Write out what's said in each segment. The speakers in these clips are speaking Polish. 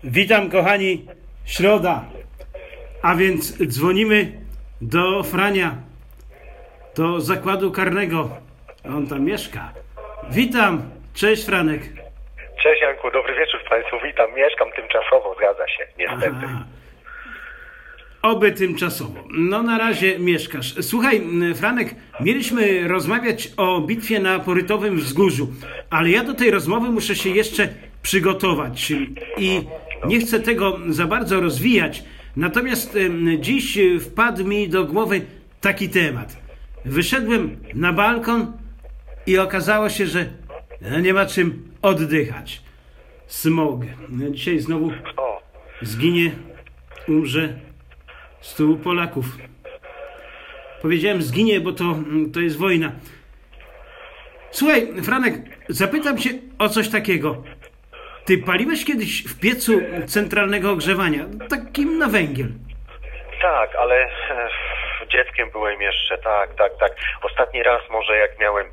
Witam kochani, środa, a więc dzwonimy do Frania, do zakładu karnego, on tam mieszka. Witam, cześć Franek. Cześć Janku, dobry wieczór Państwu, witam, mieszkam tymczasowo, zgadza się, niestety. Aha. Oby tymczasowo. No na razie mieszkasz. Słuchaj, Franek, mieliśmy rozmawiać o bitwie na Porytowym Wzgórzu, ale ja do tej rozmowy muszę się jeszcze przygotować i nie chcę tego za bardzo rozwijać. Natomiast dziś wpadł mi do głowy taki temat. Wyszedłem na balkon i okazało się, że nie ma czym oddychać. Smog. Dzisiaj znowu zginie, umrze 100 Polaków. Powiedziałem zginie, bo to jest wojna. Słuchaj, Franek, zapytam cię o coś takiego. Ty paliłeś kiedyś w piecu centralnego ogrzewania? Takim na węgiel. Tak, ale dzieckiem byłem jeszcze, tak. Ostatni raz może jak miałem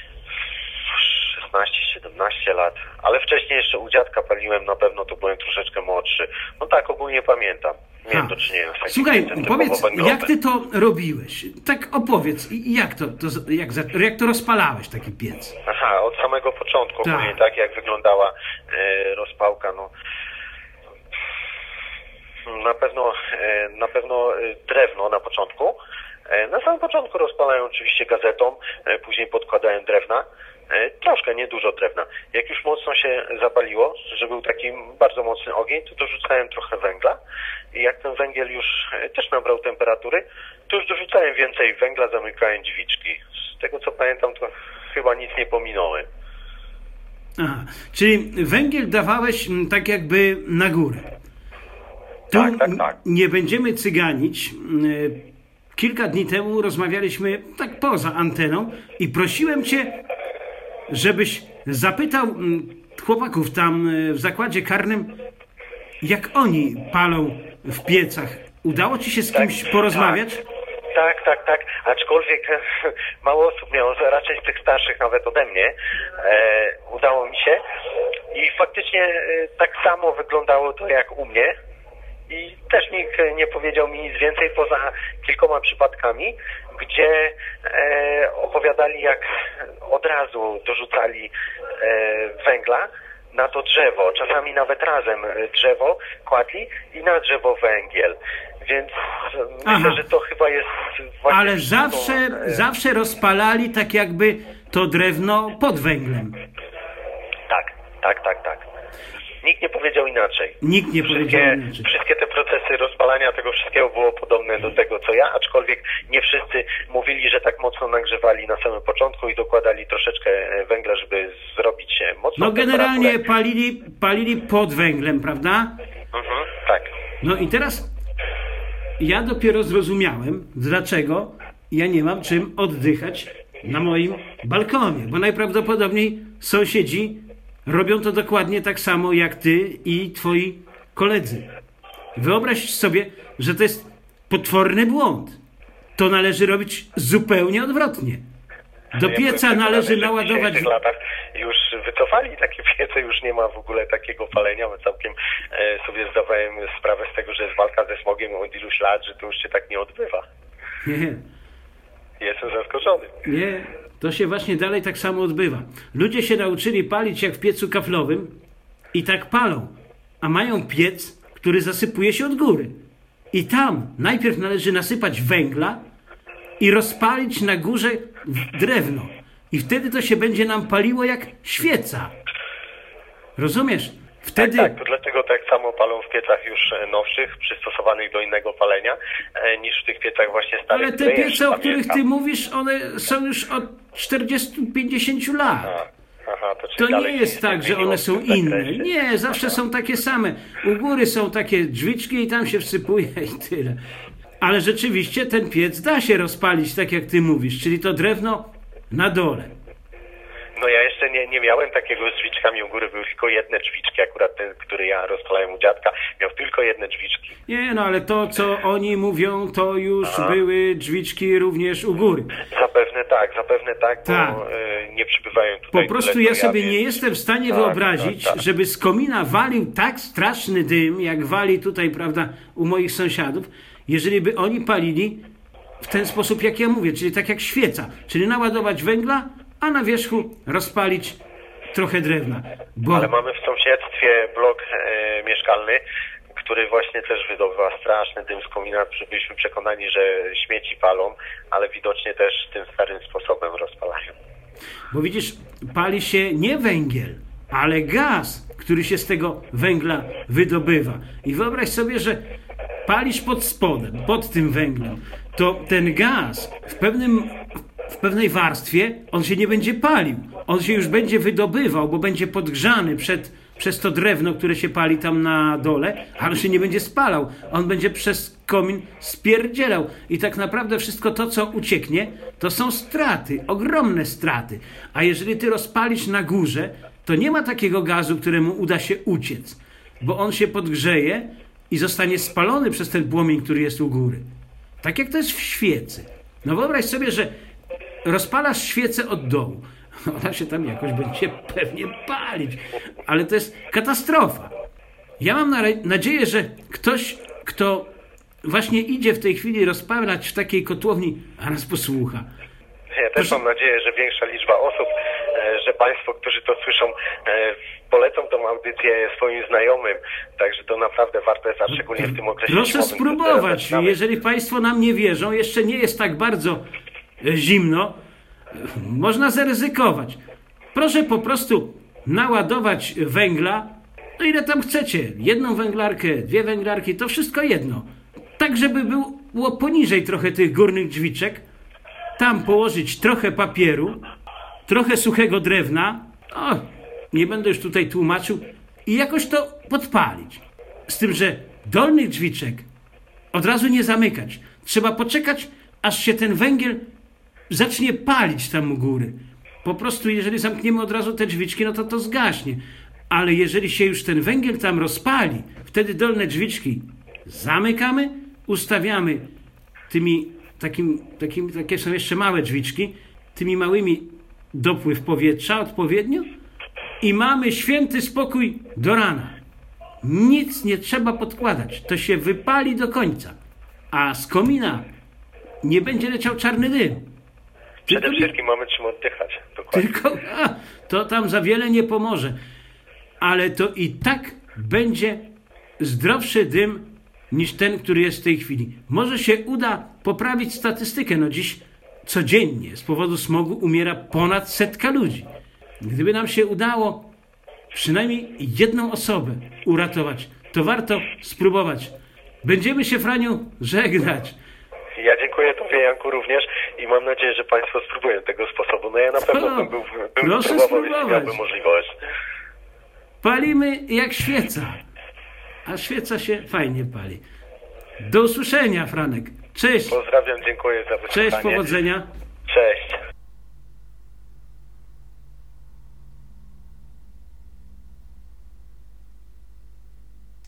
16-17 lat, ale wcześniej jeszcze u dziadka paliłem, na pewno to byłem troszeczkę młodszy. No tak, ogólnie pamiętam. Miałem do czynienia z takim. Słuchaj, pieccem powiedz, węglowym. jak ty to robiłeś? Tak opowiedz, jak to rozpalałeś taki piec? Aha, od samego początku, Tak. ogólnie tak jak wyglądała rozpałka, no. Na pewno drewno na początku. Na samym początku rozpalają oczywiście gazetą, później podkładałem drewna. Troszkę, nie dużo drewna. Jak już mocno się zapaliło, że był taki bardzo mocny ogień, to dorzucałem trochę węgla. I jak ten węgiel już też nabrał temperatury, to już dorzucałem więcej węgla, zamykałem drzwiczki. Z tego co pamiętam, to chyba nic nie pominąłem. Aha, czyli węgiel dawałeś tak jakby na górę. Tu Tak. nie będziemy cyganić. Kilka dni temu rozmawialiśmy tak poza anteną i prosiłem cię, żebyś zapytał chłopaków tam w zakładzie karnym, jak oni palą w piecach. Udało ci się z kimś porozmawiać? Tak. Aczkolwiek mało osób miało, raczej z tych starszych nawet ode mnie. Udało mi się. I faktycznie tak samo wyglądało to jak u mnie. I też nikt nie powiedział mi nic więcej poza kilkoma przypadkami, gdzie opowiadali, jak od razu dorzucali węgla na to drzewo. Czasami nawet razem drzewo kładli i na drzewo węgiel. Więc myślę, że to chyba jest właśnie... Ale zawsze rozpalali tak jakby to drewno pod węglem. Tak. Nikt nie powiedział inaczej. Wszystkie te procesy rozpalania tego wszystkiego było podobne do tego, co ja, aczkolwiek nie wszyscy mówili, że tak mocno nagrzewali na samym początku i dokładali troszeczkę węgla, żeby zrobić mocno. No generalnie palili pod węglem, prawda? Tak. No i teraz ja dopiero zrozumiałem, dlaczego ja nie mam czym oddychać na moim balkonie, bo najprawdopodobniej sąsiedzi robią to dokładnie tak samo jak ty i twoi koledzy. Wyobraź sobie, że to jest potworny błąd. To należy robić zupełnie odwrotnie. Do pieca należy naładować... W tych latach już wycofali takie piece, już nie ma w ogóle takiego palenia, bo całkiem sobie zdawałem sprawę z tego, że jest walka ze smogiem od iluś lat, że to już się tak nie odbywa. Nie. Jestem zaskoczony. Nie, to się właśnie dalej tak samo odbywa. Ludzie się nauczyli palić jak w piecu kaflowym i tak palą, a mają piec, który zasypuje się od góry. I tam najpierw należy nasypać węgla i rozpalić na górze drewno. I wtedy to się będzie nam paliło jak świeca. Rozumiesz? Wtedy... Tak, to dlatego tak samo palą w piecach już nowszych, przystosowanych do innego palenia, niż w tych piecach właśnie starych. Ale te piece, o których ty mówisz, one są już od 40-50 lat. Aha, to nie jest tak, że one są inne. Nie, zawsze są takie same. U góry są takie drzwiczki i tam się wsypuje i tyle. Ale rzeczywiście ten piec da się rozpalić tak, jak ty mówisz, czyli to drewno na dole. No ja jeszcze nie miałem takiego z drzwiczkami u góry, były tylko jedne drzwiczki, akurat ten, który ja rozpalałem u dziadka, miał tylko jedne drzwiczki. Nie, no ale to, co oni mówią, to już były drzwiczki również u góry. Zapewne tak, Tak. bo nie przybywają tutaj. Po prostu tyle, ja co sobie wiem. nie jestem w stanie wyobrazić, tak. żeby z komina walił tak straszny dym, jak wali tutaj, prawda, u moich sąsiadów, jeżeli by oni palili w ten sposób, jak ja mówię, czyli tak jak świeca, czyli naładować węgla, a na wierzchu rozpalić trochę drewna. Bo Ale mamy w sąsiedztwie blok mieszkalny, który właśnie też wydobywa straszny dym z komina. Byliśmy przekonani, że śmieci palą, ale widocznie też tym starym sposobem rozpalają. Bo widzisz, pali się nie węgiel, ale gaz, który się z tego węgla wydobywa. I wyobraź sobie, że palisz pod spodem, pod tym węglem, to ten gaz w pewnej warstwie on się nie będzie palił. On się już będzie wydobywał, bo będzie podgrzany przez to drewno, które się pali tam na dole, ale się nie będzie spalał. On będzie przez komin spierdzielał. I tak naprawdę wszystko to, co ucieknie, to są straty, ogromne straty. A jeżeli ty rozpalisz na górze, to nie ma takiego gazu, któremu uda się uciec, bo on się podgrzeje i zostanie spalony przez ten płomień, który jest u góry. Tak jak to jest w świecy. No wyobraź sobie, że rozpalasz świecę od dołu. Ona się tam jakoś będzie pewnie palić. Ale to jest katastrofa. Ja mam nadzieję, że ktoś, kto właśnie idzie w tej chwili rozpalać w takiej kotłowni, a nas posłucha. Ja też mam nadzieję, że większa liczba osób, że Państwo, którzy to słyszą, polecą tą audycję swoim znajomym. Także to naprawdę warto jest, a szczególnie w tym okresie Proszę zimowym, spróbować. Jeżeli Państwo nam nie wierzą, jeszcze nie jest tak bardzo zimno, można zaryzykować. Proszę po prostu naładować węgla, no ile tam chcecie. Jedną węglarkę, 2 węglarki, to wszystko jedno. Tak, żeby było poniżej trochę tych górnych drzwiczek. Tam położyć trochę papieru, trochę suchego drewna. Nie będę już tutaj tłumaczył. I jakoś to podpalić. Z tym, że dolnych drzwiczek od razu nie zamykać. Trzeba poczekać, aż się ten węgiel zacznie palić tam u góry. Po prostu jeżeli zamkniemy od razu te drzwiczki, no to zgaśnie. Ale jeżeli się już ten węgiel tam rozpali, wtedy dolne drzwiczki zamykamy, ustawiamy takie są jeszcze małe drzwiczki, tymi małymi dopływ powietrza odpowiednio i mamy święty spokój do rana. Nic nie trzeba podkładać. To się wypali do końca. A z komina nie będzie leciał czarny dym. Przede wszystkim mamy czym oddychać. Dokładnie. Tylko to tam za wiele nie pomoże. Ale to i tak będzie zdrowszy dym niż ten, który jest w tej chwili. Może się uda poprawić statystykę. No dziś codziennie z powodu smogu umiera ponad 100 ludzi. Gdyby nam się udało przynajmniej jedną osobę uratować, to warto spróbować. Będziemy się, Franiu, żegnać. Ja dziękuję Tobie, Janku, również i mam nadzieję, że Państwo spróbują tego sposobu. No ja na pewno bym spróbował, jeśli miałbym możliwość. Palimy jak świeca, a świeca się fajnie pali. Do usłyszenia, Franek. Cześć. Pozdrawiam, dziękuję za wysłuchanie. Cześć, powodzenia.